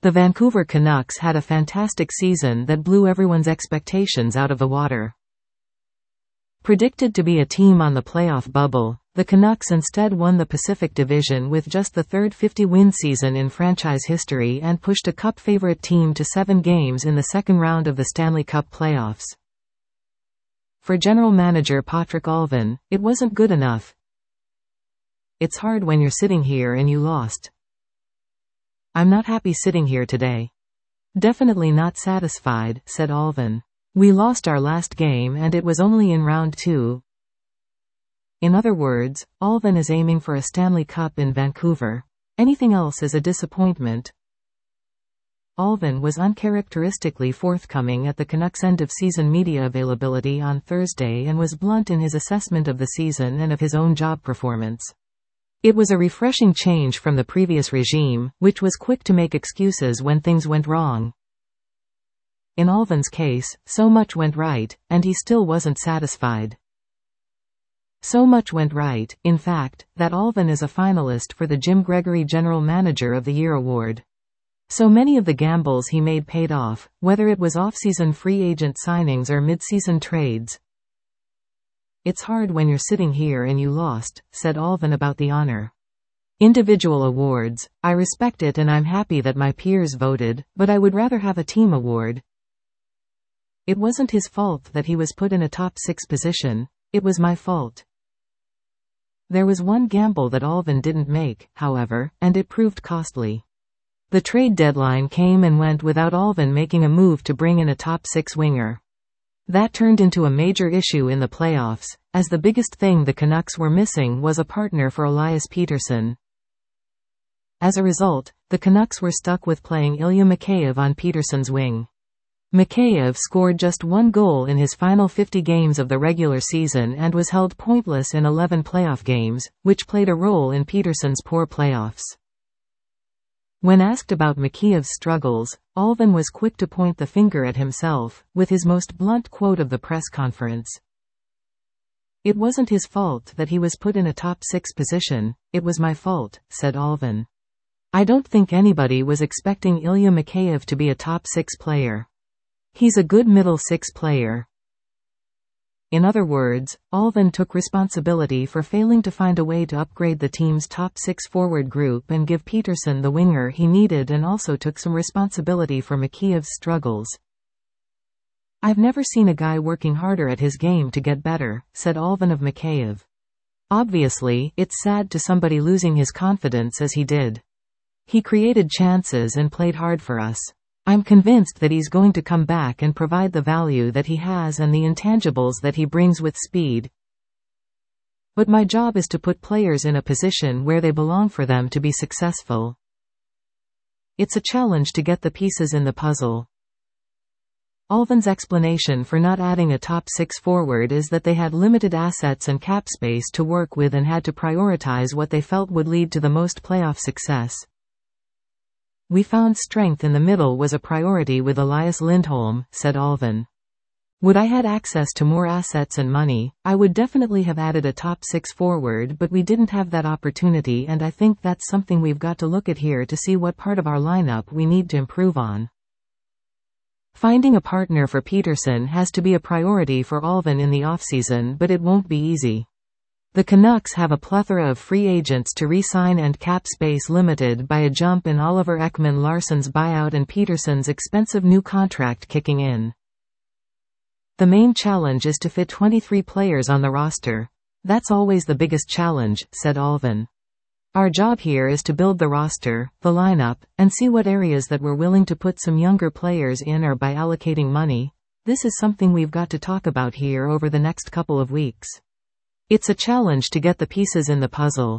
The Vancouver Canucks had a fantastic season that blew everyone's expectations out of the water. Predicted to be a team on the playoff bubble, the Canucks instead won the Pacific Division with just the third 50-win season in franchise history and pushed a Cup favorite team to 7 games in the second round of the Stanley Cup playoffs. For general manager Patrik Allvin, it wasn't good enough. It's hard when you're sitting here and you lost. I'm not happy sitting here today. Definitely not satisfied, said Allvin. We lost our last game and it was only in round 2. In other words, Allvin is aiming for a Stanley Cup in Vancouver. Anything else is a disappointment. Allvin was uncharacteristically forthcoming at the Canucks' end-of-season media availability on Thursday and was blunt in his assessment of the season and of his own job performance. It was a refreshing change from the previous regime, which was quick to make excuses when things went wrong. In Allvin's case, so much went right, and he still wasn't satisfied. So much went right, in fact, that Allvin is a finalist for the Jim Gregory General Manager of the Year award. So many of the gambles he made paid off, whether it was off-season free agent signings or mid-season trades. It's hard when you're sitting here and you lost, said Allvin about the honor. Individual awards, I respect it and I'm happy that my peers voted, but I would rather have a team award. It wasn't his fault that he was put in a top 6 position, it was my fault. There was one gamble that Allvin didn't make, however, and it proved costly. The trade deadline came and went without Allvin making a move to bring in a top 6 winger. That turned into a major issue in the playoffs, as the biggest thing the Canucks were missing was a partner for Elias Pettersson. As a result, the Canucks were stuck with playing Ilya Mikheyev on Pettersson's wing. Mikheyev scored just 1 goal in his final 50 games of the regular season and was held pointless in 11 playoff games, which played a role in Pettersson's poor playoffs. When asked about Mikheyev's struggles, Allvin was quick to point the finger at himself, with his most blunt quote of the press conference. It wasn't his fault that he was put in a top 6 position, it was my fault, said Allvin. I don't think anybody was expecting Ilya Mikheyev to be a top 6 player. He's a good middle 6 player. In other words, Allvin took responsibility for failing to find a way to upgrade the team's top 6 forward group and give Pettersson the winger he needed, and also took some responsibility for Mikheyev's struggles. I've never seen a guy working harder at his game to get better, said Allvin of Mikheyev. Obviously, it's sad to somebody losing his confidence as he did. He created chances and played hard for us. I'm convinced that he's going to come back and provide the value that he has and the intangibles that he brings with speed. But my job is to put players in a position where they belong for them to be successful. It's a challenge to get the pieces in the puzzle. Allvin's explanation for not adding a top 6 forward is that they had limited assets and cap space to work with and had to prioritize what they felt would lead to the most playoff success. We found strength in the middle was a priority with Elias Lindholm, said Allvin. Would I had access to more assets and money, I would definitely have added a top 6 forward, but we didn't have that opportunity, and I think that's something we've got to look at here to see what part of our lineup we need to improve on. Finding a partner for Pettersson has to be a priority for Allvin in the offseason, but it won't be easy. The Canucks have a plethora of free agents to re-sign and cap space limited by a jump in Oliver Ekman-Larsson's buyout and Pettersson's expensive new contract kicking in. The main challenge is to fit 23 players on the roster. That's always the biggest challenge, said Allvin. Our job here is to build the roster, the lineup, and see what areas that we're willing to put some younger players in or by allocating money. This is something we've got to talk about here over the next couple of weeks. It's a challenge to get the pieces in the puzzle.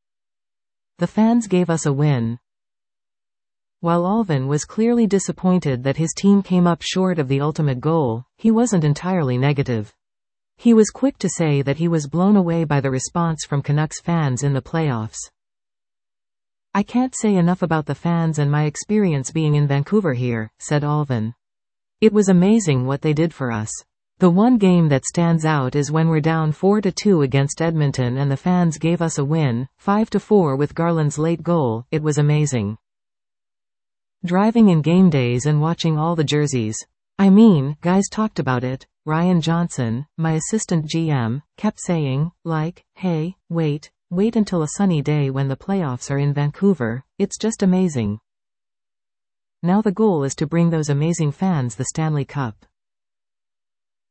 The fans gave us a win. While Allvin was clearly disappointed that his team came up short of the ultimate goal, he wasn't entirely negative. He was quick to say that he was blown away by the response from Canucks fans in the playoffs. I can't say enough about the fans and my experience being in Vancouver here, said Allvin. It was amazing what they did for us. The one game that stands out is when we're down 4-2 against Edmonton and the fans gave us a win, 5-4 with Garland's late goal. It was amazing. Driving in game days and watching all the jerseys. I mean, guys talked about it. Ryan Johnson, my assistant GM, kept saying, like, hey, wait until a sunny day when the playoffs are in Vancouver. It's just amazing. Now the goal is to bring those amazing fans the Stanley Cup.